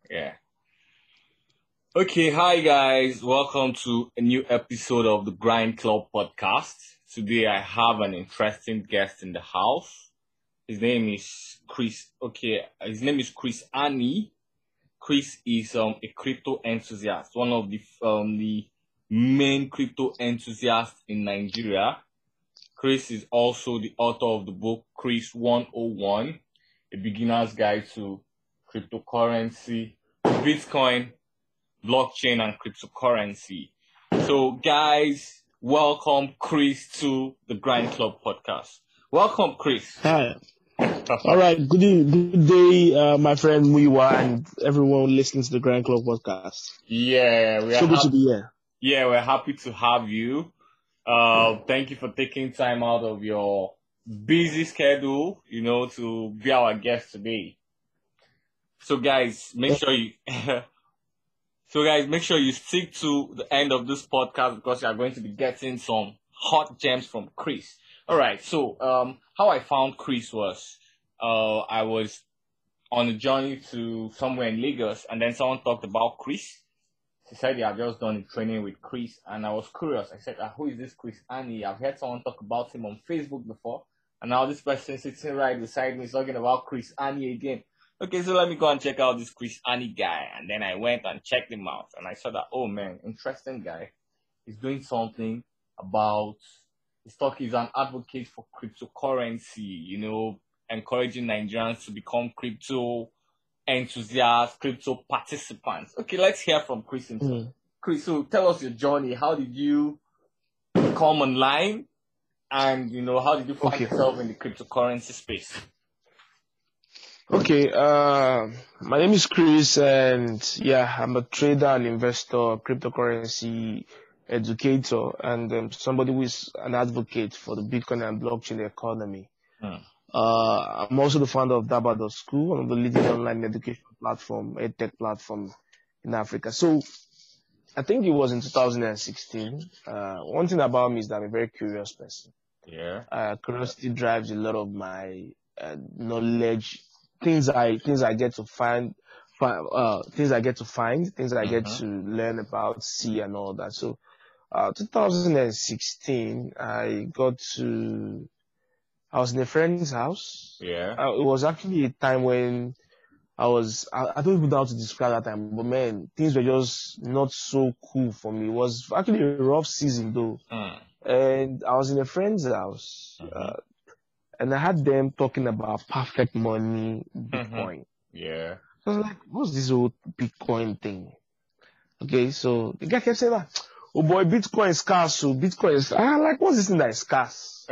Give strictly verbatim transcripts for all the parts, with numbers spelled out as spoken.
Yeah. Okay, hi guys. Welcome to a new episode of the Grind Club podcast. Today I have an interesting guest in the house. His name is Chris. Okay, his name is Chris Ani. Chris is um a crypto enthusiast, one of the um the main crypto enthusiasts in Nigeria. Chris is also the author of the book Chris one oh one, a beginner's guide to cryptocurrency, Bitcoin, blockchain, and cryptocurrency. So, guys, welcome Chris to the Grind Club podcast. Welcome, Chris. Hi. All right. Good, day, good day, uh, my friend Muiwa and everyone listening to the Grand Club podcast. Yeah, we are So good hap- to be here. Yeah, we're happy to have you. Uh, thank you for taking time out of your busy schedule, you know, to be our guest today. So, guys, make sure you. So, guys, make sure you stick to the end of this podcast because you are going to be getting some hot gems from Chris. All right. So, um, how I found Chris was, uh, I was on a journey to somewhere in Lagos, and then someone talked about Chris. She said they have just done a training with Chris, and I was curious. I said, ah, who is this Chris Ani? I've heard someone talk about him on Facebook before, and now this person sitting right beside me is talking about Chris Ani again. Okay, so let me go and check out this Chris Ani guy. And then I went and checked him out, and I saw that, oh man, interesting guy. He's doing something about, he's talking, he's an advocate for cryptocurrency, you know, encouraging Nigerians to become crypto enthusiasts, crypto participants. Okay, let's hear from Chris himself. Mm. Chris, so tell us your journey. How did you come online? And, you know, how did you find Okay. yourself in the cryptocurrency space? Okay. Uh, my name is Chris, and yeah, I'm a trader and investor, cryptocurrency educator, and um, somebody who is an advocate for the Bitcoin and blockchain economy. Hmm. Uh, I'm also the founder of Daba dot School, one of the leading online education platform, edtech platform in Africa. So I think it was in two thousand sixteen. Uh, one thing about me is that I'm a very curious person. Yeah. Uh, curiosity drives a lot of my uh, knowledge, things I things I get to find, find uh, things I get to find, things I get Mhm. to learn about, see, and all that. So, uh, two thousand sixteen, I got to. I was in a friend's house. Yeah. Uh, it was actually a time when I was, I, I don't even know how to describe that time, but man, things were just not so cool for me. It was actually a rough season though. Hmm. And I was in a friend's house, Mhm. uh, and I had them talking about perfect money, Bitcoin. Yeah. So I was like, what's this whole Bitcoin thing? Okay, so the guy kept saying that, oh boy, Bitcoin is scarce, so Bitcoin is, I'm like, what's this thing that is scarce?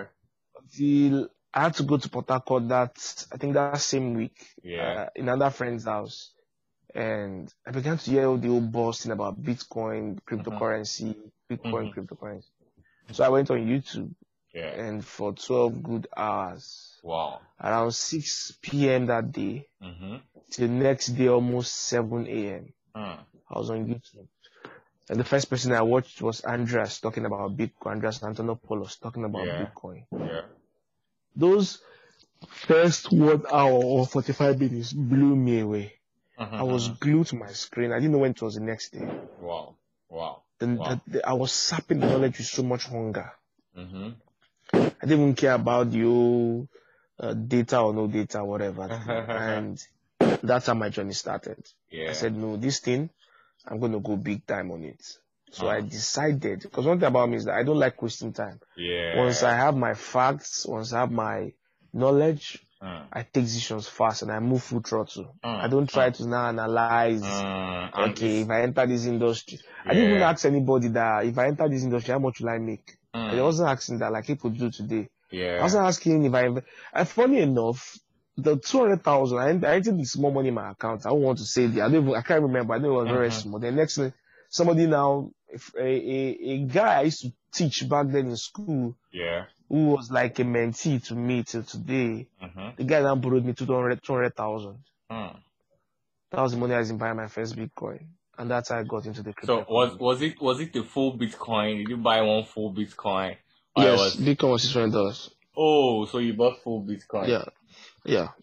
Until I had to go to Port Harcourt that, I think that same week, Yeah. uh, in another friend's house. And I began to hear all the old boasting about Bitcoin, cryptocurrency, Bitcoin, Mhm. cryptocurrency. So I went on YouTube, Yeah. and for twelve good hours, Wow. around six p.m. that day, Mhm. till next day, almost seven a.m., Hmm. I was on YouTube. And the first person I watched was Andreas talking about Bitcoin, Andreas Antonopoulos talking about Yeah. Bitcoin. Yeah. Those first one hour or forty-five minutes blew me away. Mhm. I was glued to my screen. I didn't know when it was the next day. Wow. Wow. Then Wow. the, the, I was sapping the knowledge with so much hunger. Mhm. I didn't even care about the whole uh, data or no data, whatever. And that's how my journey started. Yeah. I said, no, this thing, I'm going to go big time on it. So I Uh-huh. decided, because one thing about me is that I don't like wasting time. Yeah. Once I have my facts, once I have my knowledge, Mm. I take decisions fast and I move full throttle. Mm. I don't try Mm. to now analyze, Mm. And okay, it's, if I enter this industry. I didn't even yeah. ask anybody that if I enter this industry, how much will I make? I Mm. wasn't asking that like people do today. I Yeah. wasn't asking if I, inv- and funny enough, the two hundred thousand, I, ent- I entered the small money in my account. I don't want to say the, I don't even, I can't remember. I know it was very Mhm. small. The next thing, somebody now, if a, a, a guy I used to teach back then in school, Yeah. who was like a mentee to me till today, Mhm. the guy now borrowed me two hundred thousand. Mm. That was the money I was in buying my first Bitcoin. And that's how I got into the crypto So was economy. was it was it the full Bitcoin? Did you buy one full Bitcoin? Or it Yes, was Bitcoin was six hundred dollars. oh, so you bought full Bitcoin. Yeah, yeah, yeah.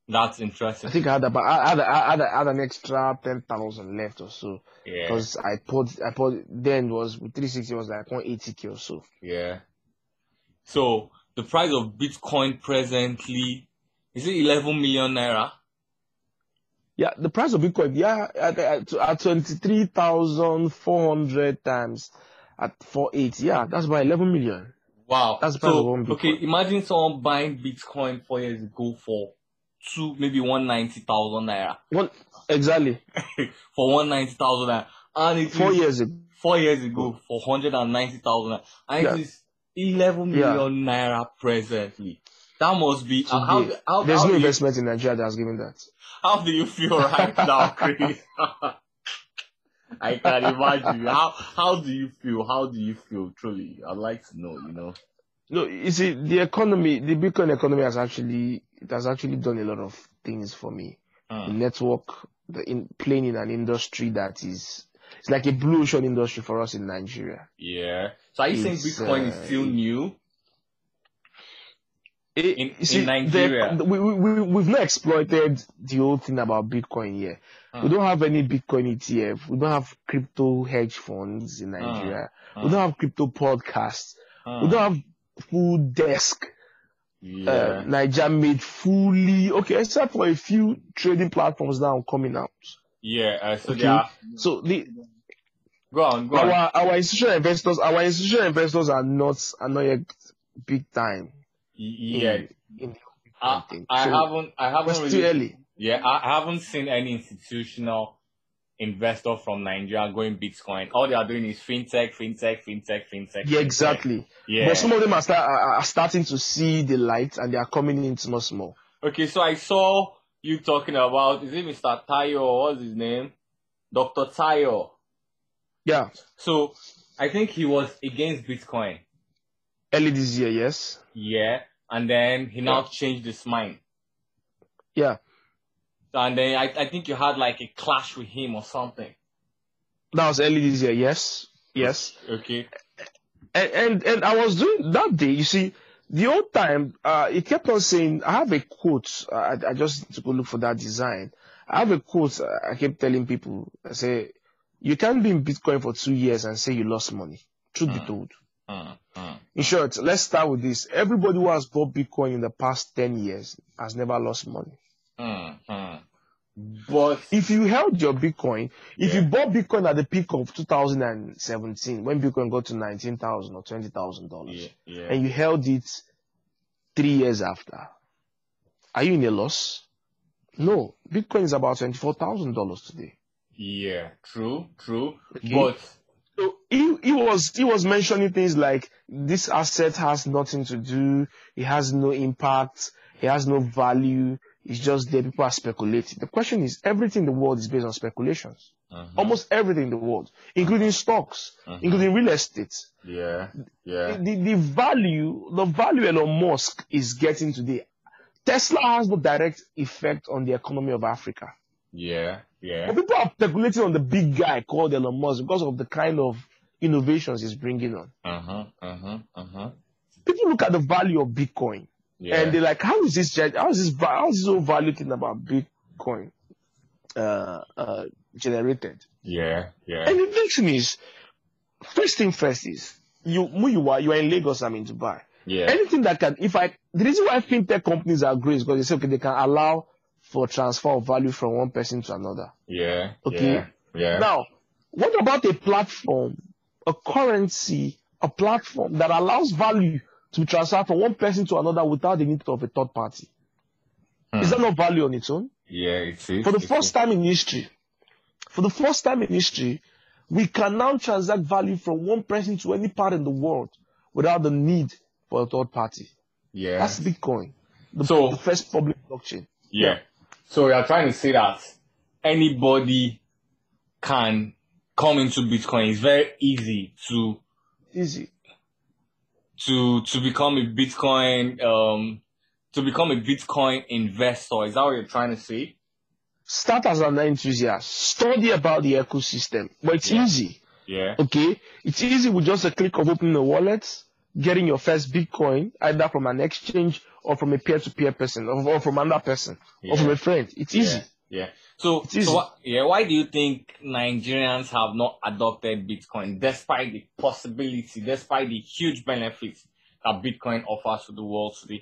That's interesting. I think I had about I had I had, I had an extra ten thousand left or so. Yeah. Because I put I put then was with three sixty was like one eighty k or so. Yeah. So the price of Bitcoin presently is it eleven million naira? Yeah, the price of Bitcoin, yeah, at, at, at twenty-three thousand four hundred times at four eighty, yeah, that's about eleven million. Wow. That's the price so, of one Bitcoin. Okay, imagine someone buying Bitcoin four years ago for two, maybe one ninety thousand naira. One exactly. For one ninety thousand naira, and it four is, years ago. Four years ago for one hundred ninety thousand naira, and yeah. It is eleven million yeah. naira presently. That must be uh, how, how. There's how no you, investment in Nigeria that's giving that. How do you feel right now, Chris? I can imagine. How how do you feel? How do you feel? Truly, I'd like to know. You know. No, you see, the economy, the Bitcoin economy has actually, it has actually done a lot of things for me. Hmm. The network, the in playing in an industry that is, it's like a blue ocean industry for us in Nigeria. Yeah. So are you saying Bitcoin uh, is still new? It, in, you see, in Nigeria, the, we, we, we've not exploited the whole thing about Bitcoin yet. Hmm. We don't have any Bitcoin E T F. We don't have crypto hedge funds in Nigeria. Hmm. We don't have crypto podcasts. Hmm. We don't have full desk. Yeah. Uh, Nigeria made fully, okay, except for a few trading platforms now coming out. Yeah, uh, so okay. they are... So the... Go on, go our, on. Our institutional investors, our institutional investors are not, are not yet big time. Yeah, in, in I, I so haven't. I haven't it's really. Too early. Yeah, I haven't seen any institutional investor from Nigeria going Bitcoin. All they are doing is fintech, fintech, fintech, fintech. Yeah, fintech. exactly. Yeah, but some of them are, start, are starting to see the light and they are coming in small, small. Okay, so I saw you talking about, is it Mister Tayo? What's his name? Doctor Tayo. Yeah. So I think he was against Bitcoin early this year. Yes. Yeah. And then he now yeah. changed his mind. Yeah. And then I, I think you had like a clash with him or something. That was early this year. Yes. Yes. Okay. And and, and I was doing that day. You see, the old time, uh, he kept on saying, I have a quote. Uh, I, I just need to go look for that design. I have a quote. Uh, I kept telling people, I say, you can't be in Bitcoin for two years and say you lost money. Truth mm. be told. Mm. Mm. In short, let's start with this. Everybody who has bought Bitcoin in the past ten years has never lost money. Mm-hmm. But if you held your Bitcoin, if yeah. you bought Bitcoin at the peak of two thousand seventeen, when Bitcoin got to nineteen thousand or twenty thousand dollars, yeah, yeah. and you held it three years after, are you in a loss? No. Bitcoin is about twenty-four thousand dollars today. Yeah, true, true. Okay. But so he, he was he was mentioning things like this asset has nothing to do, it has no impact, it has no value, it's just there, people are speculating. The question is, everything in the world is based on speculations. Uh-huh. Almost everything in the world, including uh-huh. stocks, uh-huh. including real estate. Yeah, yeah. The, the, the value, the value Elon Musk is getting today, Tesla has no direct effect on the economy of Africa. Yeah, yeah. But people are speculating on the big guy called Elon Musk because of the kind of innovations he's bringing on. Uh-huh, uh-huh, uh-huh. People look at the value of Bitcoin, yeah. and they're like, how is this, how is this, how is this whole value thing about Bitcoin uh, uh, generated? Yeah, yeah. And the thing is, first thing first is, you, who you are, you are in Lagos, I'm in Dubai. Yeah. Anything that can, if I, the reason why fintech companies are great is because they say, okay, they can allow for transfer of value from one person to another. Yeah. Okay. Yeah. yeah. Now, what about a platform, a currency, a platform that allows value to transfer from one person to another without the need of a third party? Hmm. Is that not value on its own? Yeah, it is. For the it's first time in history, for the first time in history, we can now transact value from one person to any part in the world without the need for a third party. Yeah. That's Bitcoin. The, so, the first public blockchain. Yeah. yeah. So we are trying to say that anybody can come into Bitcoin. It's very easy to easy to to become a Bitcoin um to become a Bitcoin investor. Is that what you're trying to say? Start as an enthusiast. Study about the ecosystem. But it's yeah. easy. Yeah. Okay? It's easy with just a click of opening a wallet, getting your first Bitcoin either from an exchange or from a peer-to-peer person or, or from another person yeah. or from a friend. It's yeah. easy. Yeah. So, it's easy. so what, yeah, why do you think Nigerians have not adopted Bitcoin despite the possibility, despite the huge benefits that Bitcoin offers to the world today?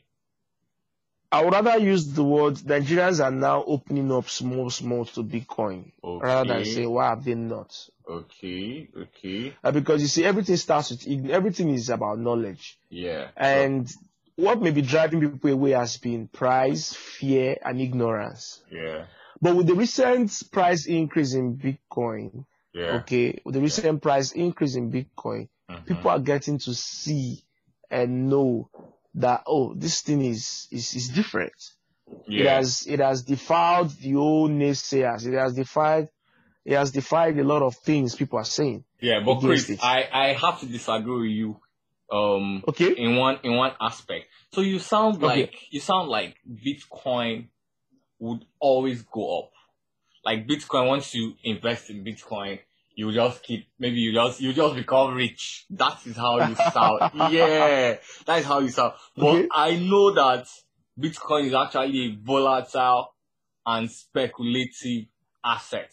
I would rather use the word Nigerians are now opening up small, small to Bitcoin okay. rather than say, why have they not? Okay, okay. Uh, because you see, everything starts with, everything is about knowledge. Yeah. And so, what may be driving people away has been price, fear, and ignorance. Yeah. But with the recent price increase in Bitcoin, yeah. okay, with the recent yeah. price increase in Bitcoin, mm-hmm. people are getting to see and know that, oh, this thing is is, is different. Yeah. It has it has defied the old naysayers. It has defied it has defied a lot of things people are saying. Yeah, but Chris, it. I, I have to disagree with you. Um, okay. In one in one aspect. So you sound like okay. you sound like Bitcoin would always go up. Like Bitcoin, once you invest in Bitcoin, you just keep, maybe you just, you just become rich. That is how you sound. Yeah, that is how you sound. But okay. I know that Bitcoin is actually a volatile and speculative asset.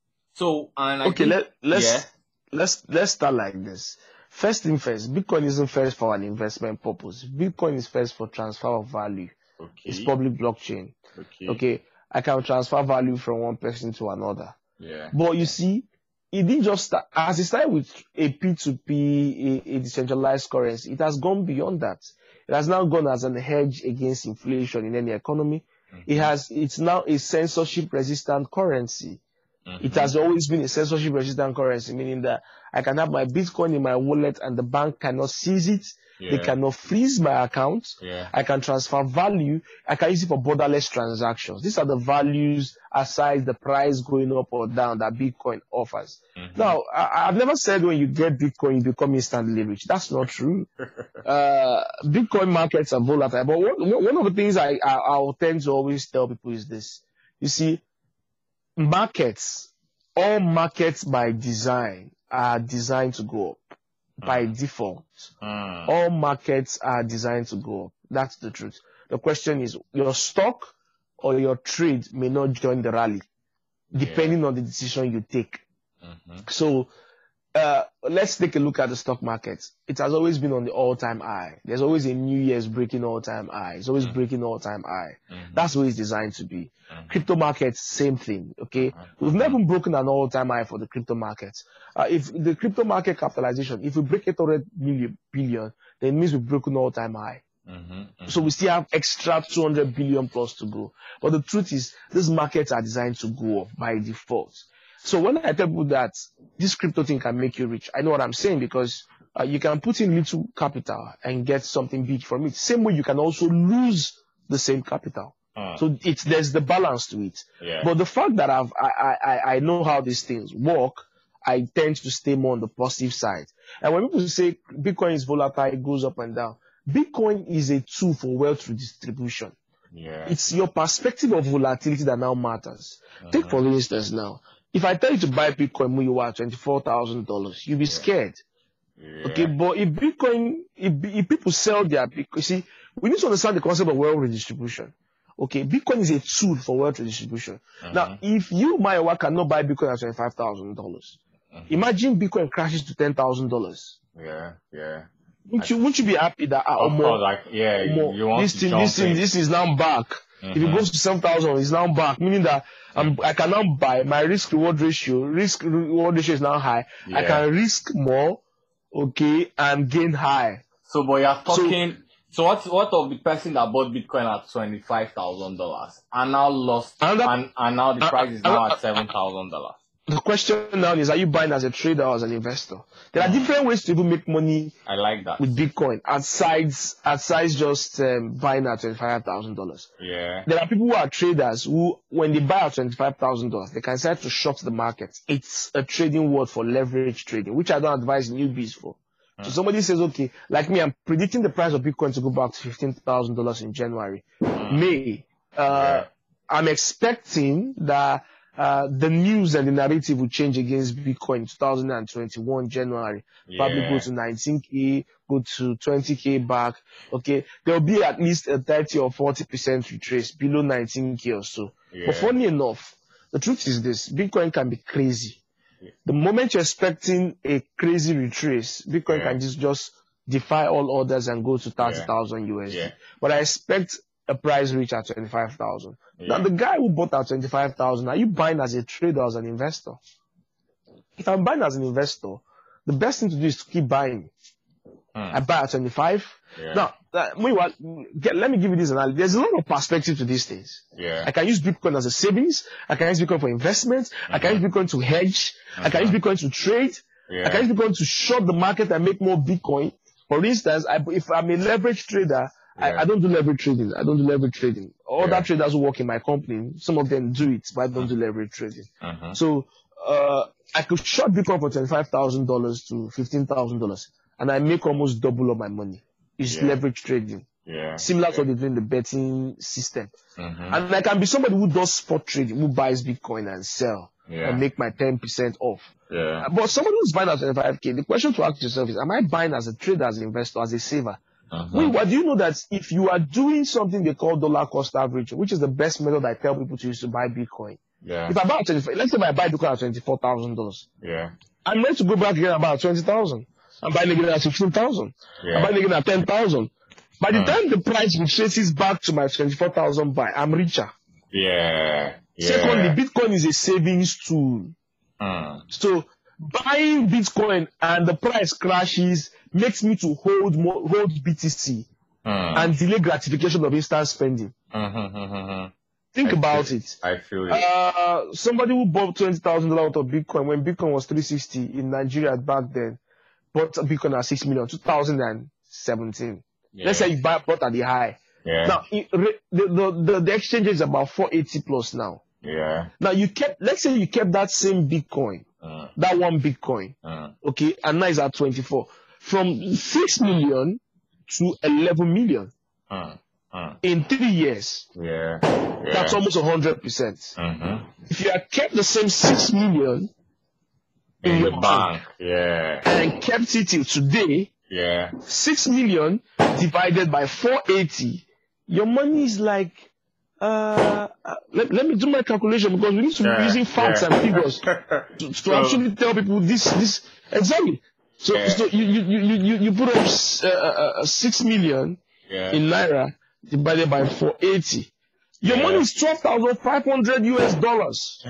So, and I okay, think, let, let's, yeah. let's, let's start like this. First thing first, Bitcoin isn't first for an investment purpose. Bitcoin is first for transfer of value. Okay. It's public blockchain. Okay. Okay. I can transfer value from one person to another. Yeah. But you see, it didn't just start, as it started with a P two P, a, a decentralized currency, it has gone beyond that. It has now gone as an hedge against inflation in any economy. Mm-hmm. It has, it's now a censorship resistant currency. Mm-hmm. It has always been a censorship resistant currency, meaning that I can have my Bitcoin in my wallet and the bank cannot seize it. Yeah. They cannot freeze my account. Yeah. I can transfer value. I can use it for borderless transactions. These are the values aside the price going up or down that Bitcoin offers. Mm-hmm. Now, I, I've never said when you get Bitcoin, you become instantly rich. That's not true. uh, Bitcoin markets are volatile. But one, one of the things I, I, I'll tend to always tell people is this. You see, markets, all markets by design are designed to go up. By mm. default, mm. all markets are designed to go up. That's the truth. The question is, your stock or your trade may not join the rally, depending yeah. on the decision you take. Mm-hmm. So, uh, let's take a look at the stock market. It has always been on the all-time high. There's always a New Year's breaking all-time high. It's always mm-hmm. breaking all-time high. Mm-hmm. That's what it's designed to be. Mm-hmm. Crypto markets, same thing. Okay, mm-hmm. we've never broken an all-time high for the crypto markets. Uh, if the crypto market capitalization, if we break eight hundred million billion, then it means we've broken all-time high. Mm-hmm. Mm-hmm. So we still have extra two hundred billion plus to go. But the truth is, these markets are designed to go up by default. So when I tell people that this crypto thing can make you rich, I know what I'm saying because uh, you can put in little capital and get something big from it. Same way you can also lose the same capital. Uh, so it's there's the balance to it. Yeah. But the fact that I've I, I I know how these things work, I tend to stay more on the positive side. And when people say Bitcoin is volatile, it goes up and down. Bitcoin is a tool for wealth redistribution. Yeah. It's your perspective of volatility that now matters. Uh-huh. Take for instance now. If I tell you to buy Bitcoin when you are twenty-four thousand dollars, you'll be yeah. scared. Yeah. Okay, but if Bitcoin, if, if people sell their Bitcoin, see, we need to understand the concept of wealth redistribution. Okay, Bitcoin is a tool for wealth redistribution. Uh-huh. Now, if you, my work, cannot buy Bitcoin at twenty-five thousand dollars, uh-huh. imagine Bitcoin crashes to ten thousand dollars. Yeah, yeah. Wouldn't you, wouldn't you be happy that, uh, of more, course, like, yeah, more, you want this to thing, jump this thing, in. this is now back. Mm-hmm. If it goes to seven thousand, it's now back, meaning that I'm, I can now buy, my risk reward ratio, risk reward ratio is now high. Yeah. I can risk more, okay, and gain high. So, but you're talking, so, so what, what of the person that bought Bitcoin at twenty-five thousand dollars and now lost, and, that, and, and now the price uh, is now uh, at seven thousand dollars? The question now is, are you buying as a trader or as an investor? There are different ways to even make money. I like that. With Bitcoin, aside, aside just um, buying at twenty-five thousand dollars. Yeah. There are people who are traders who, when they buy at twenty-five thousand dollars, they can start to short the market. It's a trading word for leverage trading, which I don't advise newbies for. Hmm. So somebody says, okay, like me, I'm predicting the price of Bitcoin to go back to fifteen thousand dollars in January. Hmm. May. Uh, yeah. I'm expecting that uh, the news and the narrative will change against Bitcoin in two thousand twenty-one, January. Yeah. Probably go to nineteen K, go to twenty K back. Okay. There'll be at least a thirty or forty percent retrace below nineteen K or so. Yeah. But funny enough, the truth is this, Bitcoin can be crazy. Yeah. The moment you're expecting a crazy retrace, Bitcoin Yeah. can just, just defy all orders and go to thirty thousand U S D. Yeah. But I expect a price reach at twenty-five thousand. Yeah. Now, the guy who bought at twenty-five thousand, are you buying as a trader or as an investor? If I'm buying as an investor, the best thing to do is to keep buying. Hmm. I buy at twenty-five. Yeah. Now, uh, meanwhile, get, let me give you this analogy. There's a lot of perspective to these things. Yeah. I can use Bitcoin as a savings. I can use Bitcoin for investments. Uh-huh. I can use Bitcoin to hedge. Uh-huh. I can use Bitcoin to trade. Yeah. I can use Bitcoin to short the market and make more Bitcoin. For instance, I, if I'm a leverage trader, Yeah. I, I don't do leverage trading. I don't do leverage trading. All Yeah. that traders who work in my company, some of them do it, but I don't do leverage trading. Uh-huh. So, uh, I could short Bitcoin for twenty-five thousand dollars to fifteen thousand dollars and I make almost double of my money. It's Yeah. leverage trading. Yeah. Similar to what they do in the betting system. Uh-huh. And I can be somebody who does spot trading, who buys Bitcoin and sell Yeah. and make my ten percent off. Yeah. But somebody who's buying at twenty-five K, the question to ask yourself is, am I buying as a trader, as an investor, as a saver? Uh-huh. Wait, what do you know that if you are doing something they call dollar cost average, which is the best method I tell people to use to buy Bitcoin. Yeah. If I buy at twenty-five, let's say I buy Bitcoin at twenty-four thousand dollars. Yeah. I'm ready to go back again about twenty thousand. I'm buying again at sixteen thousand. Yeah. I'm buying again at ten thousand. By the Uh. time the price retraces back to my twenty-four thousand buy, I'm richer. Yeah. Yeah. Secondly, Bitcoin is a savings tool. Uh. So buying Bitcoin and the price crashes makes me to hold more, hold B T C Uh. and delay gratification of instant spending. Uh-huh. Uh-huh. Think I about feel, it. I feel it. Uh, somebody who bought twenty thousand dollars worth of Bitcoin when Bitcoin was three sixty in Nigeria back then, bought Bitcoin at six million, two thousand seventeen. Yeah. Let's say you buy, bought at the high. Yeah. Now, it, the, the, the, the exchange is about four eighty plus now. Yeah. Now, you kept, let's say you kept that same Bitcoin, Uh. that one Bitcoin, Uh. okay, and now it's at twenty-four. From six million to eleven million Uh. Uh. in three years. Yeah. Yeah. That's almost one hundred percent. Uh-huh. If you had kept the same six million in, In your the bank bank. Yeah. and kept it till today, Yeah. six million divided by four eighty, your money is like, uh, uh, let, let me do my calculation because we need to Yeah. be using facts Yeah. and figures to, to So- actually tell people this, this, exactly. So, Yeah. so you, you, you, you, you put up uh, uh, uh, six million Yeah. in Naira divided by four eighty. Your Yeah. money is twelve thousand five hundred U S dollars.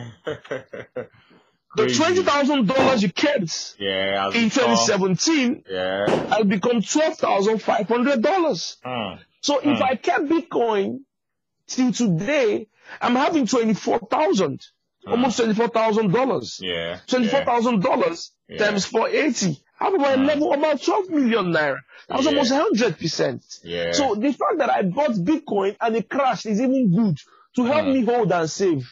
The Crazy. twenty thousand dollars you kept Yeah. as in we saw. twenty seventeen Yeah. has become twelve thousand five hundred dollars. Uh. So if Hmm. I kept Bitcoin till today, I'm having twenty-four thousand, Hmm. almost twenty-four thousand dollars. Yeah. twenty-four thousand dollars Yeah. times four eighty. I have about a Hmm. level about twelve million naira. That's Yeah. almost one hundred percent. Yeah. So the fact that I bought Bitcoin and it crashed is even good to help Hmm. me hold and save.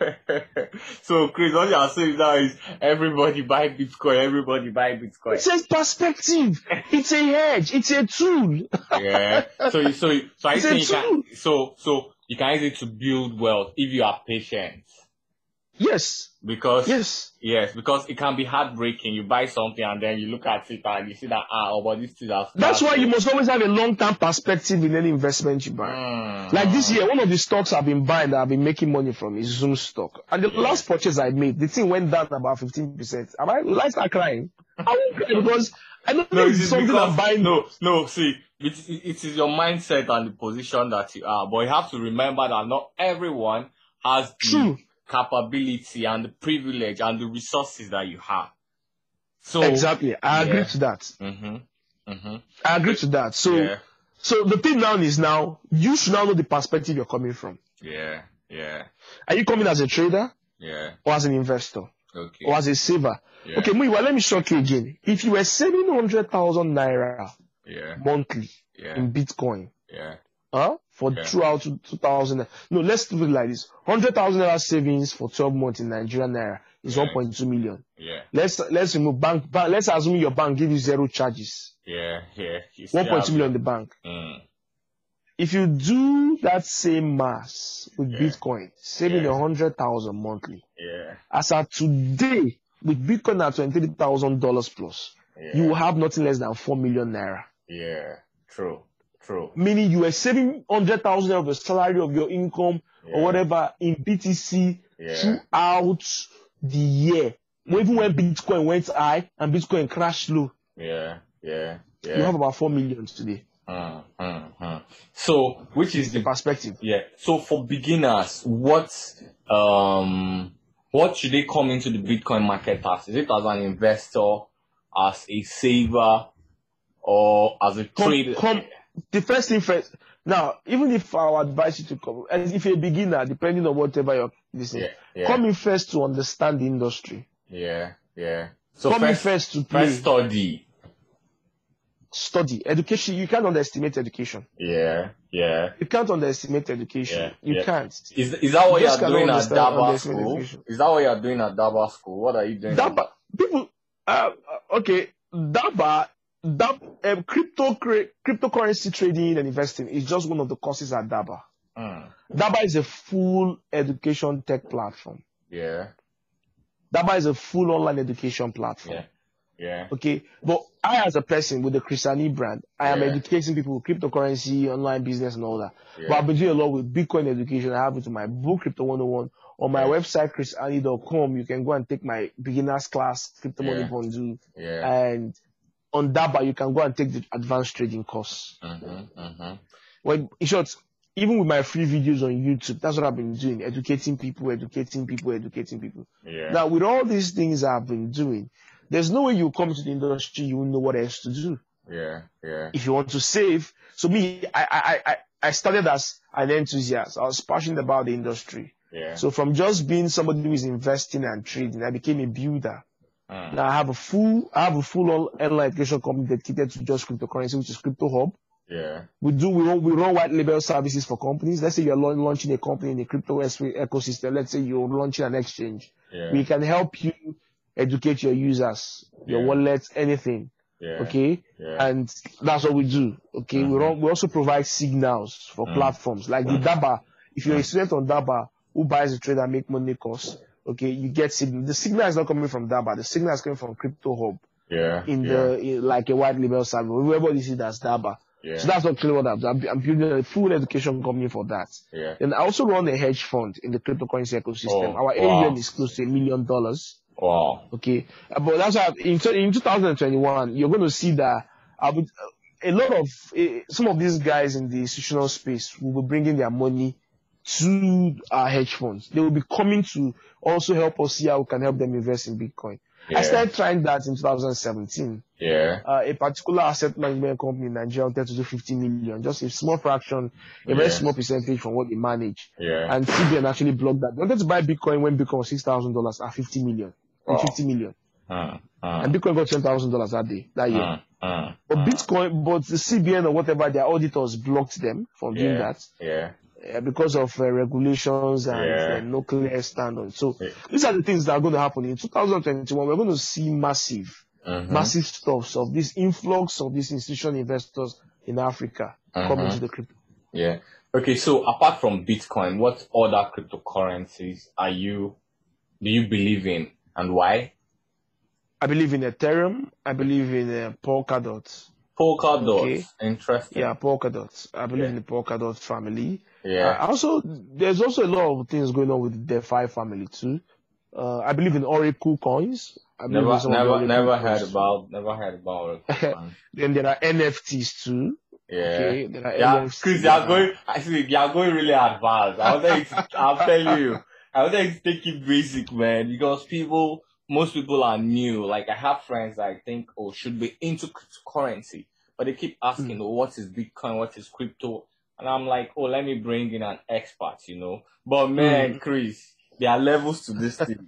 So, Chris, what you are saying now is everybody buy Bitcoin, everybody buy Bitcoin. It's a perspective. It's a hedge. It's a tool. Yeah. So, you- so, you- so I It's a think you can, so, so you can use it to build wealth if you are patient. Yes. Because, Yes. yes, because it can be heartbreaking. You buy something and then you look at it and you see that, ah, oh, but this thing has. That's why you must always have a long-term perspective in any investment you buy. Mm. Like this year, one of the stocks I've been buying that I've been making money from is Zoom stock. And the Yeah. last purchase I made, the thing went down about fifteen percent. Am I, will I start crying? I won't cry because I don't know No, if it it's is something because, I'm buying. no, no, see, it, it, it is your mindset and the position that you are. But you have to remember that not everyone has the True. capability and the privilege and the resources that you have. So Exactly. I agree yeah. to that. Mm-hmm. Mm-hmm. I agree to that. So, Yeah. so the thing now is now, you should now know the perspective you're coming from. Yeah. Yeah. Are you coming as a trader Yeah. or as an investor Okay. or as a saver? Yeah. Okay, Muiwa, let me shock you again. If you were saving one hundred thousand naira Yeah. monthly Yeah. in Bitcoin, Yeah. huh? For Yeah. throughout two thousand, no, let's do it like this. one hundred thousand naira savings for twelve months in Nigerian naira is Yeah. one point two million. Yeah. Let's, let's remove bank, bank, let's assume your bank give you zero charges. Yeah. Yeah. You one point two still million in have- the bank. Mm. if you do that same mass with Yeah. Bitcoin, saving a Yeah. hundred thousand monthly, Yeah. as of today, with Bitcoin at twenty three thousand dollars plus, Yeah. you will have nothing less than four million naira. Yeah. True. True. Meaning you are saving hundred thousand of your salary of your income Yeah. or whatever in B T C Yeah. throughout the year. Mhm. Even when Bitcoin went high and Bitcoin crashed low, Yeah. Yeah. Yeah. you have about four million today. Uh, uh, uh. So, which is It's the the perspective. yeah? So for beginners, what um what should they come into the Bitcoin market as? Is it as an investor, as a saver, or as a Come, trader? come, the first thing first. Now, even if I would advise you to come, as if you're a beginner, depending on whatever you're listening, Yeah, yeah, come in first to understand the industry. yeah, yeah. So Come in first, first to play. first study. Study. Education. You can't underestimate education. Yeah, yeah, You can't underestimate education. yeah. You yeah. can't. Is is that what You you're just cannot doing at understand- Daba underestimate School? education. Is that what you're doing at Daba School? What are you doing? at- Daba, people, uh, uh, okay, Daba, Dab, um, crypto, cre- cryptocurrency trading and investing is just one of the courses at Daba. Mm, Daba is a full education tech platform. yeah, Daba is a full online education platform. yeah, yeah, Okay, but I, as a person with the Chrisani brand, I am Yeah. educating people with cryptocurrency, online business, and all that. yeah. But I've been doing a lot with Bitcoin education. I have it in my book, Crypto one oh one. On my Yeah. website, chris ani dot com, you can go and take my beginner's class, Crypto Money Yeah. Bundle. yeah. And on Daba, you can go and take the advanced trading course. Mm-hmm, mm-hmm. Well, in short, even with my free videos on YouTube, that's what I've been doing, educating people, educating people, educating people. Yeah. Now, with all these things I've been doing, there's no way you come to the industry, you will know what else to do. Yeah, yeah, If you want to save, so me, I, I, I, I started as an enthusiast. I was passionate about the industry. yeah. So from just being somebody who is investing and trading, I became a builder. Mm, Now I have a full, I have a full online education company dedicated to just cryptocurrency, which is Crypto Hub. yeah, We do, we run, we run white label services for companies. Let's say you're launch- launching a company in the crypto ecosystem. Let's say you're launching an exchange. yeah. We can help you educate your users, your Yeah. wallets, anything. yeah. Okay. Yeah. And that's what we do. Okay. We Mhm. run, we also provide signals for Mm. platforms like the Daba. If you're a student on Daba who buys a trade and make money course, okay, you get signal. The signal is not coming from Daba. The signal is coming from Crypto Hub Yeah. in yeah. the, in, like a white label service. Everybody sees that's Daba. Yeah. So that's actually what I'm doing. I'm building a full education company for that. Yeah. And I also run a hedge fund in the cryptocurrency ecosystem. Oh, Our wow. A U M is close to a million dollars. Wow. Okay. Uh, But that's why in, in two thousand twenty-one, you're going to see that I would, a lot of, uh, some of these guys in the institutional space will be bringing their money to our hedge funds. They will be coming to also help us see how we can help them invest in Bitcoin. Yeah. I started trying that in two thousand seventeen. Yeah. Uh, a particular asset management company in Nigeria wanted to do fifty million, just a small fraction, a very Yeah. small percentage from what they manage. Yeah. And C B N actually blocked that. They wanted to buy Bitcoin when Bitcoin was six thousand dollars at fifty million. Wow. fifty million. Uh, uh, And Bitcoin got ten thousand dollars that day, that year. uh, uh, But uh, Bitcoin, but the C B N or whatever, their auditors blocked them from doing yeah. that Yeah. uh, because of uh, regulations and Yeah. uh, no clear standards. So Yeah. these are the things that are going to happen in two thousand twenty-one. We're going to see massive, Mhm. massive stuffs of this influx of these institutional investors in Africa coming Mhm. to the crypto. Yeah. Okay. So apart from Bitcoin, what other cryptocurrencies are you, do you believe in, and why? I believe in Ethereum. I believe in uh, Polkadot. Polkadot. Okay. Interesting. Yeah, Polkadot. I believe Yeah. in the Polkadot family. Yeah. Uh, also, there's also a lot of things going on with the DeFi family too. Uh, I believe in Oracle coins. I believe in never, some of the never, Oracle never coins heard too. about, never heard about it. Then there are N F Ts too. Yeah. Okay, there are Yeah, N F Ts. Chris, you are going, I see, you are going really advanced. I wanted to, I'll tell you, I wanted to take it basic, man, because people, most people are new. Like, I have friends that I think, oh, should be into cryptocurrency, but they keep asking, Mm. oh, what is Bitcoin? What is crypto? And I'm like, oh, let me bring in an expert, you know. But man, Mm. Chris, there are levels to this thing.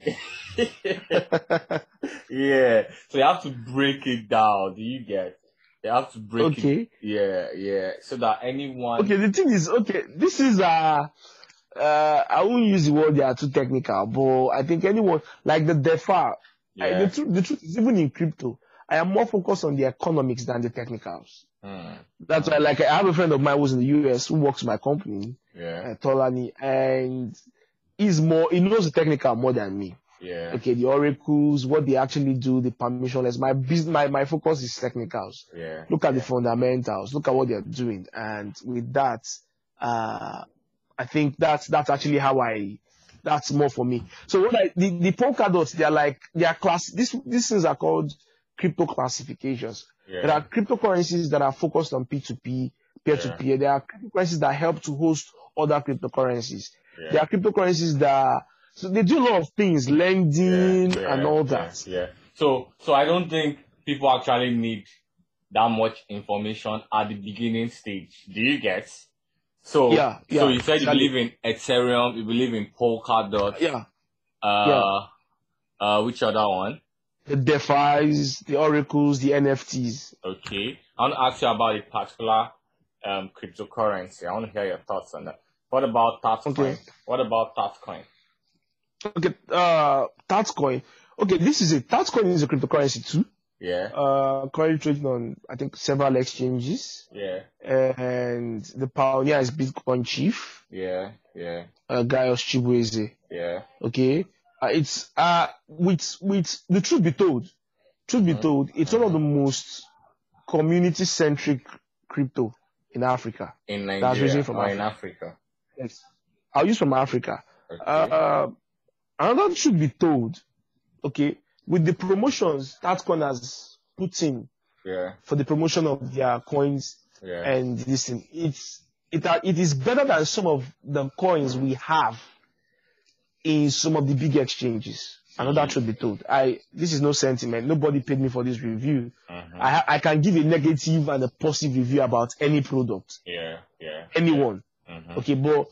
Yeah. So you have to break it down. Do you get? You have to break Okay. it. Yeah, yeah. So that anyone. Okay, the thing is, okay, this is uh uh I won't use the word they are too technical, but I think anyone like the DeFi, I, Yeah. the truth the truth is even in crypto, I am more focused on the economics than the technicals. Mm. That's mm. why, like, I have a friend of mine who's in the U S who works in my company, yeah, uh, Tolani, and he's more, he knows the technical more than me. yeah, Okay, the oracles, what they actually do, the permissionless. My business, my, my focus is technicals. yeah. Look at yeah. the fundamentals. Look at what they're doing, and with that, uh, I think that's that's actually how I. That's more for me. So what I the, the Polkadot, they're like they are class. This these things are called crypto classifications. Yeah. There are cryptocurrencies that are focused on P two P, peer to peer. There are cryptocurrencies that help to host other cryptocurrencies. Yeah. There are cryptocurrencies that so they do a lot of things, lending yeah, yeah, and all yeah, that. Yeah. So so I don't think people actually need that much information at the beginning stage. Do you get? So Yeah, yeah. So you said you exactly. believe in Ethereum, you believe in Polkadot. Yeah. Uh, Yeah. uh, which other one? The DeFi's, the oracles, the N F Ts. Okay. I want to ask you about a particular um cryptocurrency. I want to hear your thoughts on that. What about Tatcoin? Okay. What about Tatcoin? Okay, uh, Tatcoin. Okay, this is it. Tatcoin is a cryptocurrency too. Yeah. Uh, currently trading on, I think, several exchanges. Yeah. And the pioneer is Bitcoin Chief. Yeah. Yeah. Uh, Gaius Chibueze. Yeah. Okay. Uh, it's uh with with the truth be told, truth be Mhm. told, it's one of the most community centric crypto in Africa. In That's Nigeria risen from or in Africa. Africa? Yes. I'll use from Africa. Okay. Uh, another should be told, okay, with the promotions Tatcoin has put in Yeah. for the promotion of their coins Yeah. and this thing, it's it are- it is better than some of the coins we have in some of the big exchanges. Another should be told. I this is no sentiment. Nobody paid me for this review. Mhm. I ha- I can give a negative and a positive review about any product, Yeah. Yeah. anyone. Mhm. Okay, but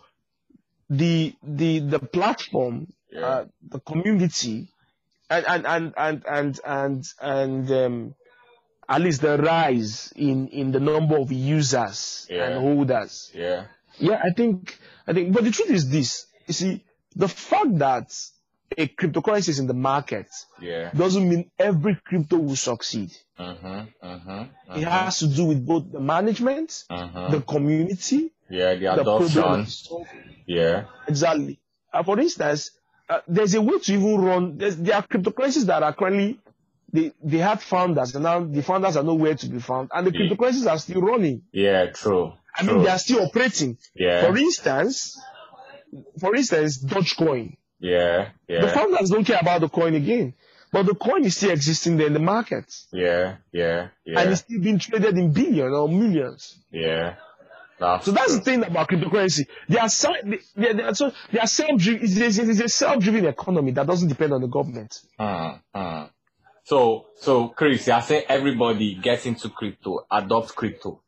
the the the platform, Yeah. uh, the community, and and and and and and, and um, at least the rise in in the number of users Yeah. and holders. Yeah. Yeah, I think I think. But the truth is this: you see, the fact that a cryptocurrency is in the market Yeah. doesn't mean every crypto will succeed. Mhm. Mhm. It has to do with both the management, Mhm. the community, Yeah. The the problem adoption. it's solving. Yeah. Exactly. Uh, for instance, uh, there's a way to even run. There's, there are cryptocurrencies that are currently they they have founders, and now the founders are nowhere to be found, and the Yeah. cryptocurrencies are still running. Yeah. True. I mean, True. they are still operating. Yeah. For instance, for instance, Dogecoin. Yeah. The Yeah. founders don't care about the coin again, but the coin is still existing there in the market, Yeah. Yeah. and Yeah. it's still being traded in billions or millions. Yeah. That's So that's true. the thing about cryptocurrency. They are se- they, they, they are so they are self-driven. It's, a- it's a self-driven economy that doesn't depend on the government. Hmm. Hmm. So, so Chris, you are saying everybody gets into crypto, adopt crypto.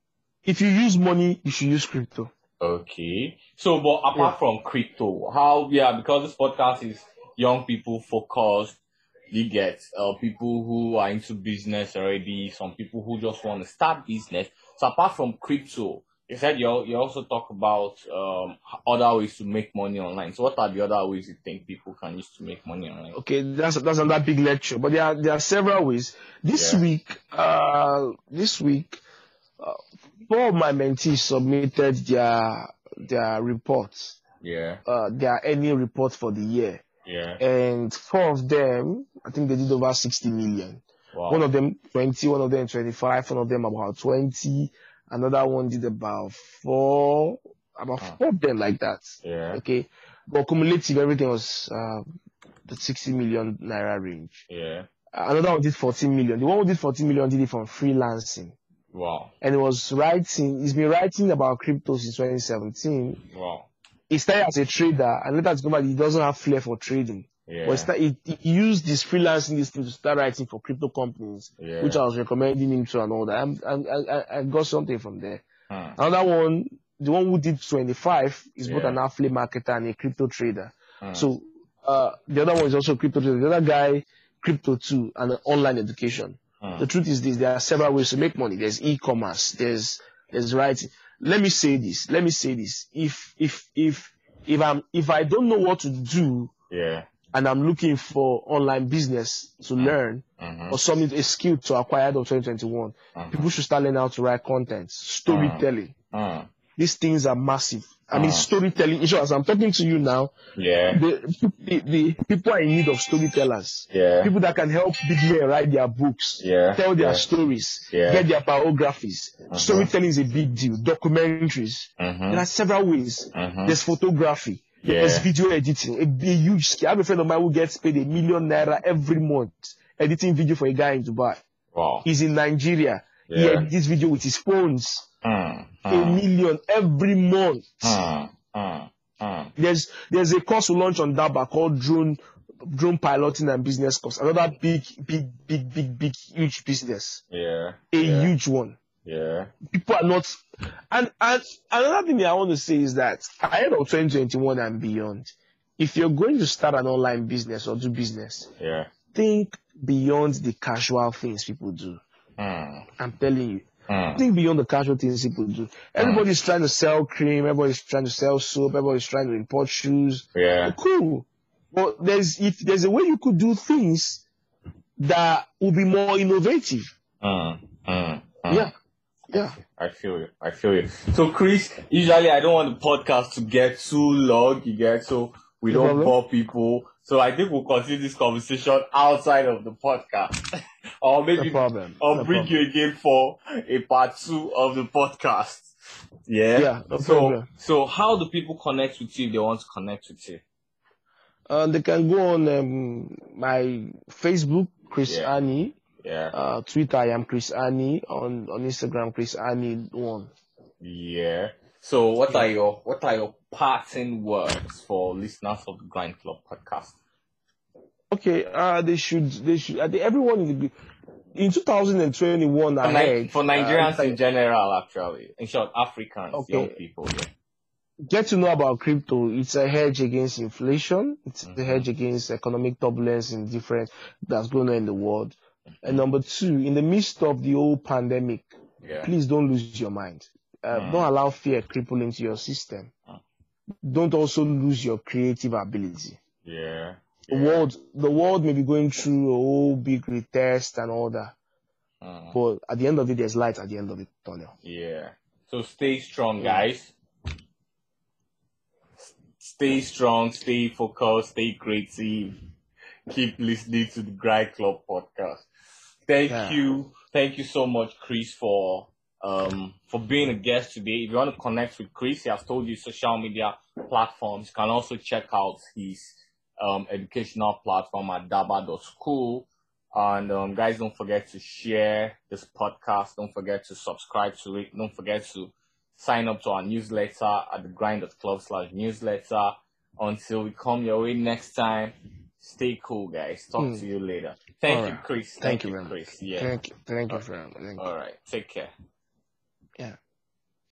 If you use money, you should use crypto. Okay. So, but apart Yeah. from crypto, how, yeah, because this podcast is young people focused, you get uh, people who are into business already, some people who just want to start business. So apart from crypto, you said you, you also talk about um, other ways to make money online. So what are the other ways you think people can use to make money online? Okay, that's that's another big lecture. But there are there are several ways. This Yeah. week, uh, this week, uh, four of my mentees submitted their their reports, Yeah. uh, their annual report for the year, Yeah. and four of them, I think they did over sixty million. Wow. One of them twenty, one of them twenty-five, one of them about twenty. Another one did about four, about Huh. four of them like that. Yeah. Okay, but cumulative everything was uh, the sixty million naira range. Yeah. Another one did fourteen million. The one who did fourteen million did it from freelancing. Wow. And he was writing, he's been writing about crypto since twenty seventeen. Wow. He started as a trader, and later discovered he doesn't have flair for trading. Yeah. But he, start, he, he used this freelancing this thing to start writing for crypto companies, Yeah. which I was recommending him to and all that. I'm, I'm, I, I got something from there. Huh. Another one, the one who did twenty-five, is both Yeah. an affiliate marketer and a crypto trader. Huh. So uh, the other one is also a crypto trader. The other guy, crypto too, and an online education. Huh. The truth is this: there are several ways to make money. There's e-commerce. There's there's writing. Let me say this. Let me say this. If if if if I'm if I don't know what to do Yeah. and I'm looking for online business to learn, Uh mm-hmm. or something, a skill to acquire of twenty twenty-one. Mm-hmm. People should start learning how to write content, storytelling. Mm-hmm. These things are massive. I mean, storytelling. As I'm talking to you now, yeah, the, the, the people are in need of storytellers. Yeah, people that can help big men write their books, yeah, tell their yeah. stories, yeah. get their biographies. Uh-huh. Storytelling is a big deal. Documentaries. Uh-huh. There are several ways. Uh-huh. There's photography. Yeah. There's video editing. A, a huge skill. I have a friend of mine who gets paid a million naira every month editing video for a guy in Dubai. Wow. He's in Nigeria. Yeah. He edits video with his phones. Uh, uh, a million every month. Uh, uh, uh. There's there's a course we launch on Daba called drone drone piloting and business course. Another big big big big big huge business. Yeah. A yeah. huge one. Yeah. People are not. And and another thing I want to say is that ahead of twenty twenty-one and beyond, if you're going to start an online business or do business, yeah, think beyond the casual things people do. Mm. I'm telling you. Mm. Think beyond the casual things people do. Everybody's mm. trying to sell cream. Everybody's trying to sell soap. Everybody's trying to import shoes. Yeah. Cool. But there's if there's a way you could do things that will be more innovative. Mm. Mm. Mm. Yeah. Yeah. I feel you. I feel you. So, Chris, usually I don't want the podcast to get too long, you get, so we No don't problem. bore people. So I think we'll continue this conversation outside of the podcast. Or maybe No problem. I'll No bring problem. you again for a part two of the podcast. Yeah? Yeah, no so, problem. So how do people connect with you if they want to connect with you? Uh, they can go on um, my Facebook, Chris Yeah. Ani. Yeah. Uh, Twitter, I am Chris Ani. On on Instagram, Chris Ani one. Yeah. So what are your what are your parting words for listeners of the Grind Club podcast? Okay, uh, they should they should. I think everyone in the in two thousand twenty-one For, ahead, Ni- for Nigerians uh, in general, actually, in short, Africans, Okay. young people. Yeah. get to know about crypto. It's a hedge against inflation. It's Mhm. a hedge against economic turbulence in different that's going on in the world. And number two, in the midst of the whole pandemic, Yeah. please don't lose your mind. Uh, Mm. Don't allow fear cripple into your system. Mm. Don't also lose your creative ability. Yeah. The yeah. world, the world may be going through a whole big retest and all that, Mm. but at the end of it, there's light at the end of the tunnel. Yeah. So stay strong, guys. Stay strong, stay focused, stay creative. Keep listening to the Grind Club podcast. Thank Yeah. you. Thank you so much, Chris, for um for being a guest today. If you want to connect with Chris, he has told you social media platforms. You can also check out his um educational platform at daba dot school. And um, guys, don't forget to share this podcast. Don't forget to subscribe to it. Don't forget to sign up to our newsletter at the grind dot club slash newsletter. Until we come your way next time, stay cool, guys. Talk Mm. to you later. Thank All you, right. Chris. Thank Thank, you you, very much. Chris. Yeah. Thank you. Thank you, friend. Thank you. All right. Take care.